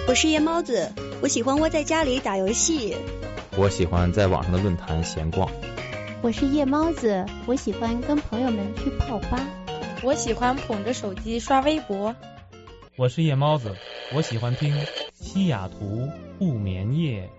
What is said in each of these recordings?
我是夜猫子，我喜欢窝在家里打游戏。 我喜欢在网上的论坛闲逛。 我是夜猫子，我喜欢跟朋友们去泡吧。 我喜欢捧着手机刷微博。 我是夜猫子，我喜欢听西雅图不眠夜。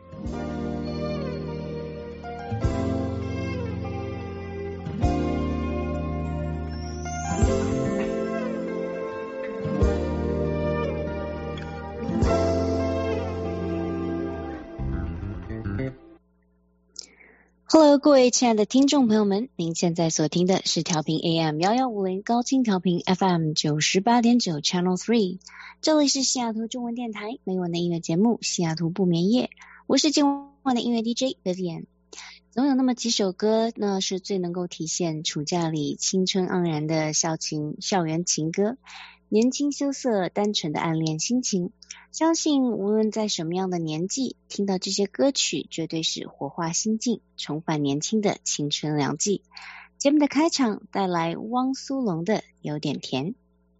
Hello， 各位亲爱的听众朋友们，您现在所听的是调频 AM1150 高清调频 FM98.9 Channel 3， 这里是西雅图中文电台每晚的音乐节目西雅图不眠夜，我是今晚的音乐 DJ Vivian。总有那么几首歌呢，是最能够体现暑假里青春盎然的校园情歌，年轻羞涩单纯的暗恋心情，相信无论在什么样的年纪，听到这些歌曲绝对是活化心境，重返年轻的青春良剂。节目的开场带来汪苏泷的有点甜。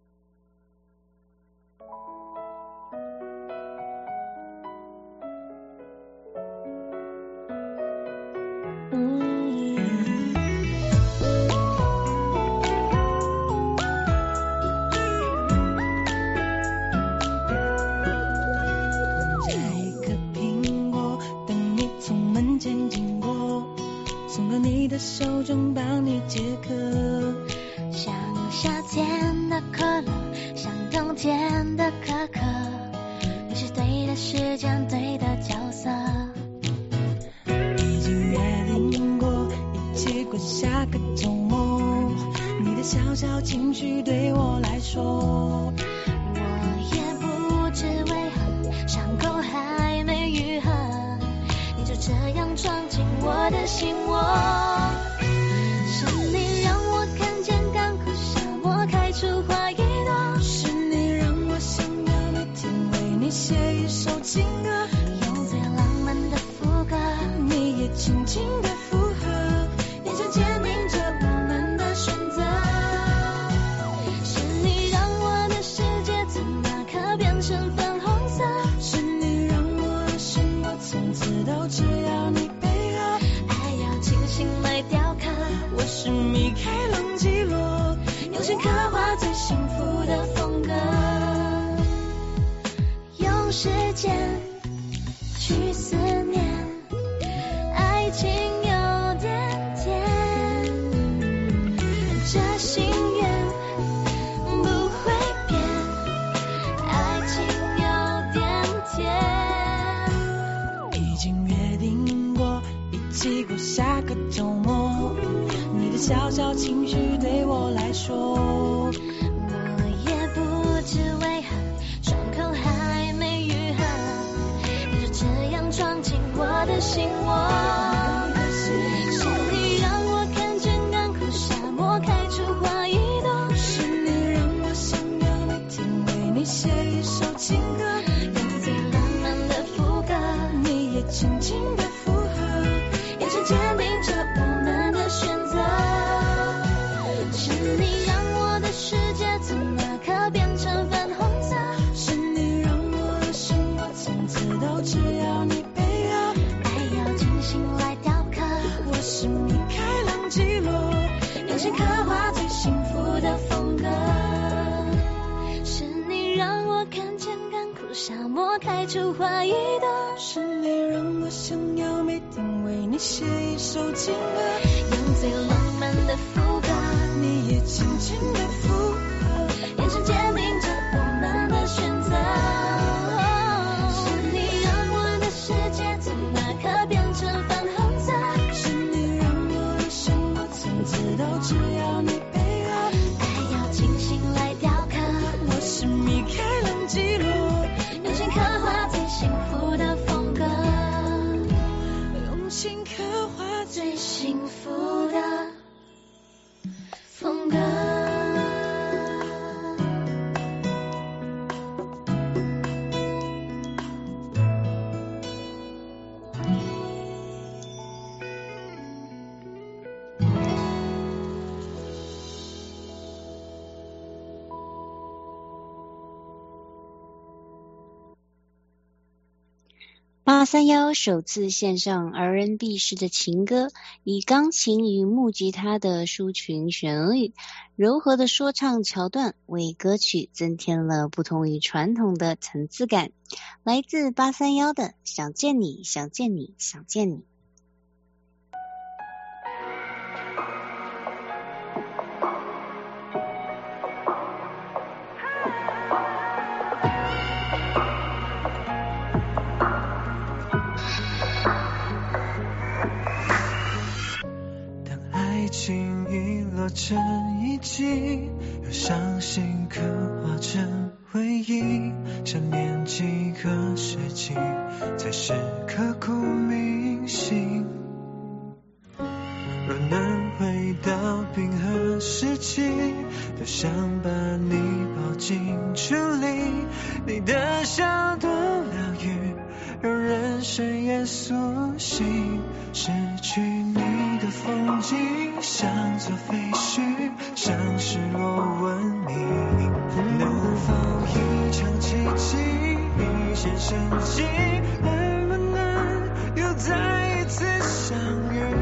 手中帮你解渴，像夏天的可乐，像冬天的可可，你是对的时间，对的角色，已经约定过一起过下个周末，你的小小情绪对我来说，我也不知为何伤口还没愈合，你就这样闯进我的心窝，是你让我看见干枯沙漠开出花一朵，是你让我想要每天为你写一首情歌，用最浪漫的副歌，你也轻轻的附和，眼神坚定着我们的选择，是你让我的世界从那刻变成粉红色，是你让我的生活从此都只要你配合，爱要精心来雕刻，我是米开朗基罗，用心刻画最幸福的风格，用时间去思念，爱情有点甜，这心愿不会变，爱情有点甜，已经约定过一起过下个周末，你的小小情绪对我来说，我也不知为何伤口还没愈合，你就这样闯进我的心窝，是你让我看见干枯沙漠开出花一朵，是你让我想要每天为你写一首情歌，用最浪漫的副歌，你也轻轻的附和，眼神坚定着我们的选择，是你让我的世界从那刻变成粉红色，是你让我的生活从此都只要你配合，爱要精心来雕刻，我是米开朗基罗，用心刻画最幸福的风格，是你让我看见干枯沙漠开出花一朵，是你让我想要每天为你写一首情歌，用最浪漫的副歌，你也轻轻的附和，眼神坚定着我们的选择，是你让我的世界从那刻变成粉红色，是你让我的生活从此都只要你配合，爱要精心来雕刻，我是米开朗基罗，用心刻画最幸福的风格，用心刻画最幸福的风格。 831首次献上 R&B 式的情歌，以钢琴与木吉他的抒情旋律、柔和的说唱桥段为歌曲增添了不同于传统的层次感。来自831的想见你想见你想见你。 情遗落成遗迹，又伤心刻画成回忆，想念几个世纪才是刻骨铭心。若能回到冰河时期，多想把你抱进处理，你的笑多疗愈，让人深夜苏醒。失去你的风景像座废墟，像是我问你，能否一场奇迹，一线生机，能不能又再一次相遇？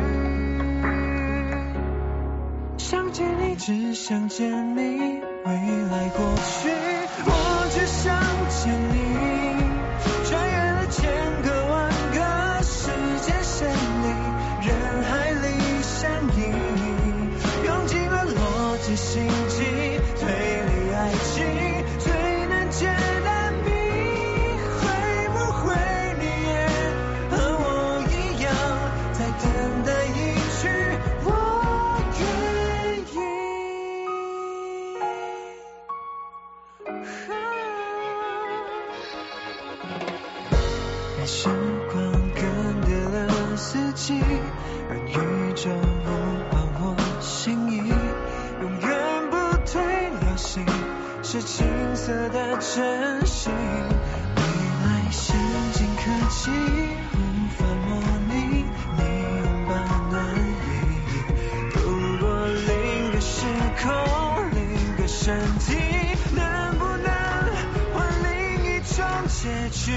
想见你，只想见你，未来过去，我只想见你，穿越了千个万个时间线里，人海里相依，用尽了逻辑心机，推理爱情最难解的谜，会不会你也和我一样，在等待一句我愿意。时光更迭了四季，让宇宙无关我心意，永远不退流行，是青涩的真心。未来先进科技无法模拟你拥抱暖意，不过另个时空另个身体，能不能换另一种结局？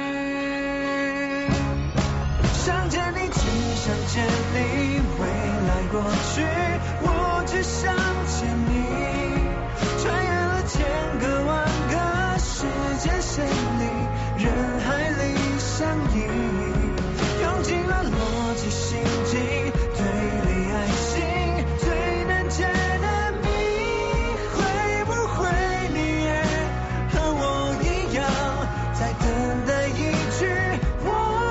想见你，只想见你，未来过去，我只想见你，穿越了千个万个时间线里，人海里相依，用尽了逻辑心机，推理爱情最难解的谜，会不会你也和我一样，在等待一句我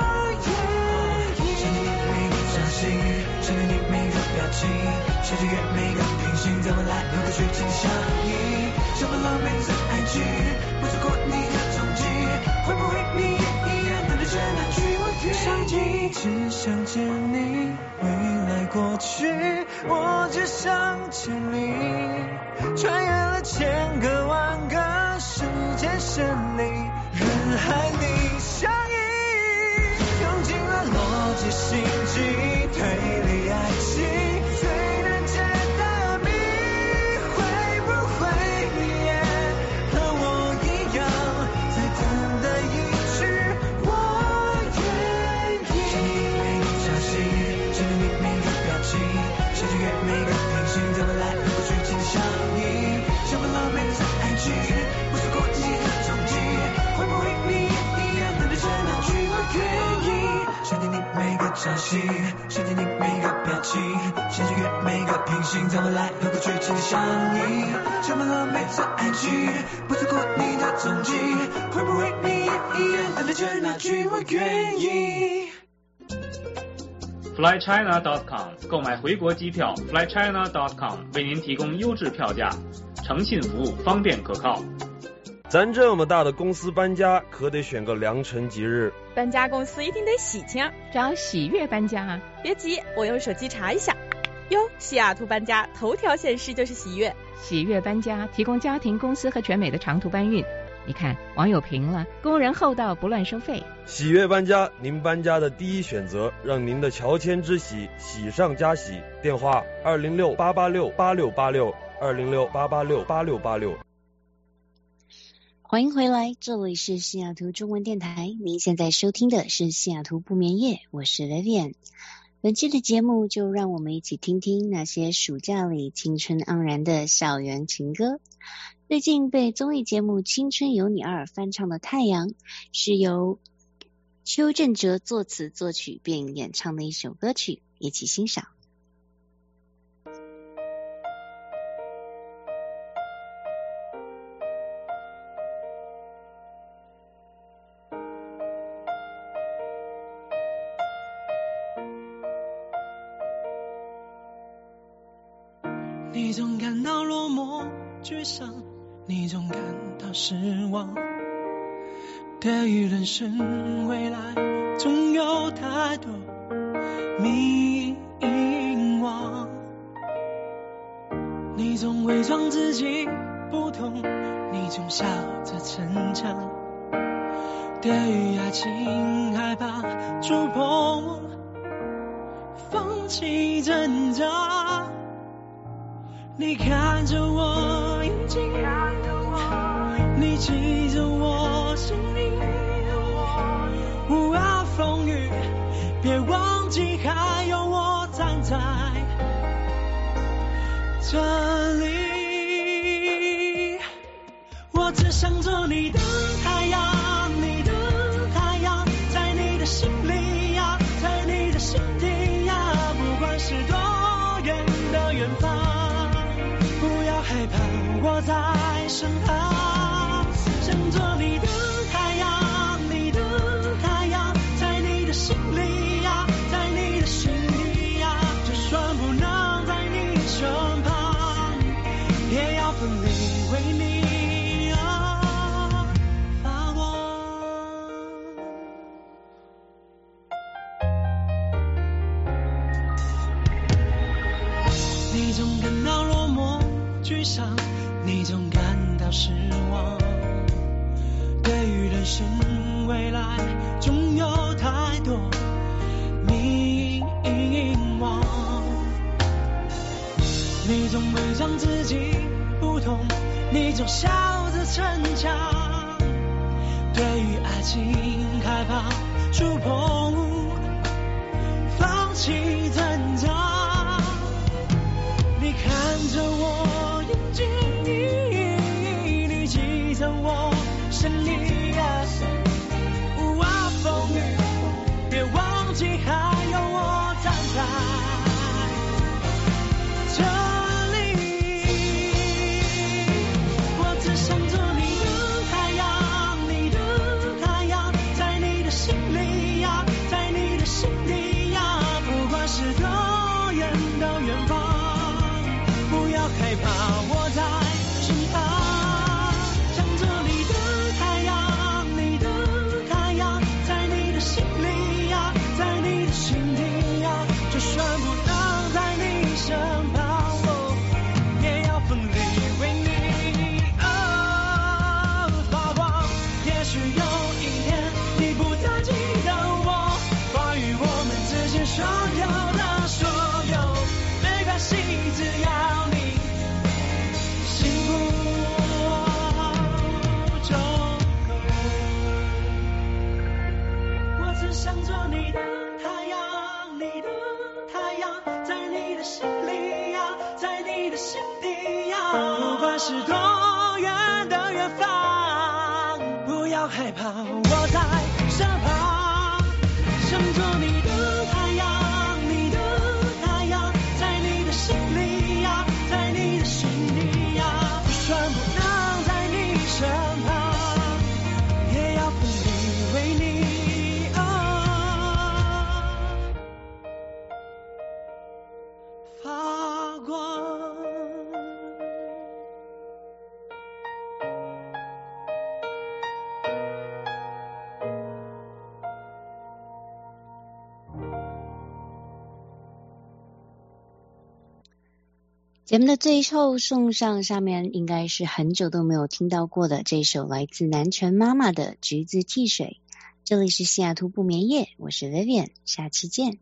想念你每个表情，写着越每个平行，怎么来能够去紧相依，什么狼狈在爱情，不错过你的踪迹，会不会你也一样等着这那句我愿意。想见你，只想见你，未来过去，我只想见你，穿越了千个万个时间线里，人海里相依，用尽了逻辑心机，推理爱情最难解的谜，会不会你也和我一样，在等待一句我愿意。想念你每个消息，想念你每个表情，写着越每个平行，怎么来能够去紧相依，什么狼狈在爱情，不错过你的踪迹，会不会你也一样等着这那句我愿意。想念你每个朝夕，想念你每个表情，写着越每个平行，怎么来能够去紧相依，什么狼狈在爱情，不错过你的踪迹，会不会你也一样等着这那句我愿意。 flychina.com 购买回国机票 flychina.com 为您提供优质票价，诚信服务，方便可靠。 咱这么大的公司搬家，可得选个良辰吉日。 搬家公司一定得喜庆， 找喜悦搬家啊！ 别急，我用手机查一下。哟，西雅图搬家头条显示就是喜悦。 喜悦搬家提供家庭、公司和全美的长途搬运。你看，网友评了，工人厚道，不乱收费。 喜悦搬家，您搬家的第一选择，让您的乔迁之喜喜上加喜。电话206-886-8686，206-886-8686。 欢迎回来，这里是西雅图中文电台，您现在收听的是西雅图不眠夜，我是 Vivian。本期的节目就让我们一起听听那些暑假里青春盎然的校园情歌。最近被综艺节目《青春有你2》翻唱的《太阳》，是由邱振哲作词作曲并演唱的一首歌曲，一起欣赏。 你总感到落寞沮丧，你总感到失望，对于人生未来总有太多迷惘，你总伪装自己不懂，你总笑着逞强，对于爱情害怕触碰，放弃挣扎，你看着我眼睛，你记着我心里，无碍风雨，别忘记还有我站在这里。我只想做你的太阳，你的太阳，在你的心里呀，在你的心底呀，不管是多远的远方，害怕我在身旁，想做你的太阳，你的太阳，在你的心里呀，在你的心里呀，就算不能在你身旁，也要奋力为你发光。你总感到落寞沮丧，你总感到失望，对于人生未来总有太多迷惘，你总伪装自己不懂，你总笑着逞强，对于爱情害怕触碰，放弃挣扎，你看着我眼睛，你记着我声音呀，无碍风雨，别忘记还有我站在这里。我只想做你的太阳，你的太阳，在你的心里呀，在你的心底呀，不管是多远的远方，不要害怕我在身旁，想做你的太阳，你的太阳，在你的心里呀，在你的心底呀，就算不能在你身旁，也要奋力为你发光。也许有一天你不再记得我，关于我们之间所有的所有，没关系，只要你幸福就够。我只想做你的太阳，你的太阳，在你的心里呀，在你的心底呀，不管是多远的远方，不要害怕我在身旁，想做你的太阳，你的太阳，在你的心里呀，在你的心底呀，就算不能在你身旁，也要奋力为你发光。 节目的最后送上下面应该是很久都没有听到过的这首来自南拳妈妈的《橘子汽水》。这里是西雅图不眠夜，我是 Vivian， 下期见。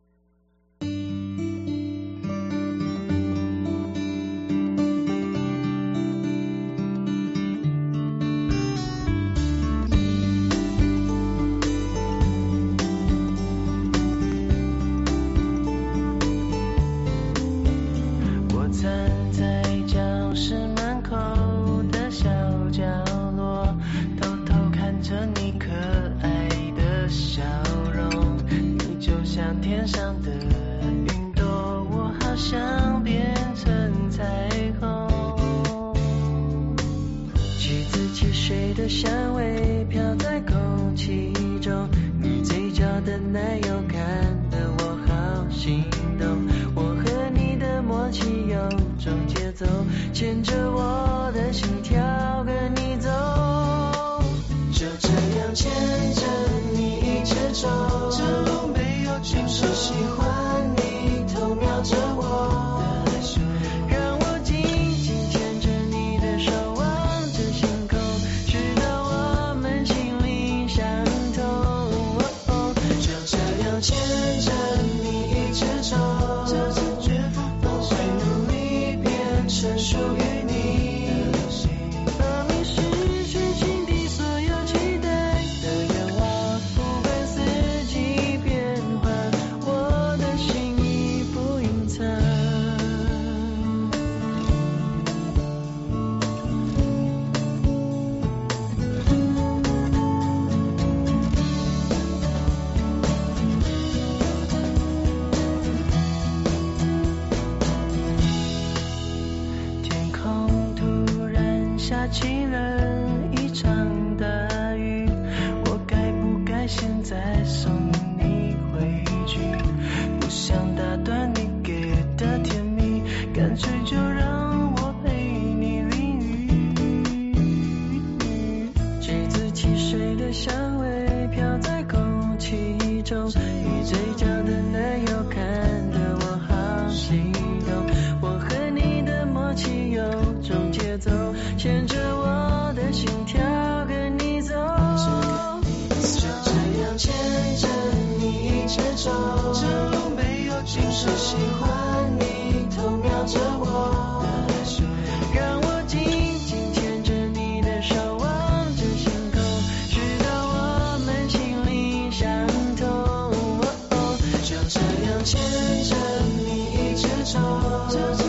的香味飘在空气中，你嘴角的奶油看得我好心动，我和你的默契有种节奏，牵着我的心跳跟你走，就这样牵着你一直走，这路没有尽头，喜欢你偷瞄着我的害羞，让我紧紧牵着你的手望着星空，直到我们心灵相通，就这样牵着你一直走，这次绝不后悔，努力变成属于你的心，让你实现心底所有期待的愿望，不管四季变换，我的心意不隐藏。天空突然下起了一场大雨，我该不该现在送你回去？不想打断你给的甜蜜，干脆就让我陪你淋雨。橘子汽水的香味飘在空气中，你嘴角的奶油看得我好心动，我和你的默契有种节奏，牵着我的心跳跟你走，就这样牵着你一直走，这路没有尽头，喜欢你偷瞄着我的害羞，让我紧紧牵着你的手望着星空，直到我们心灵相通，就这样牵着你一直走，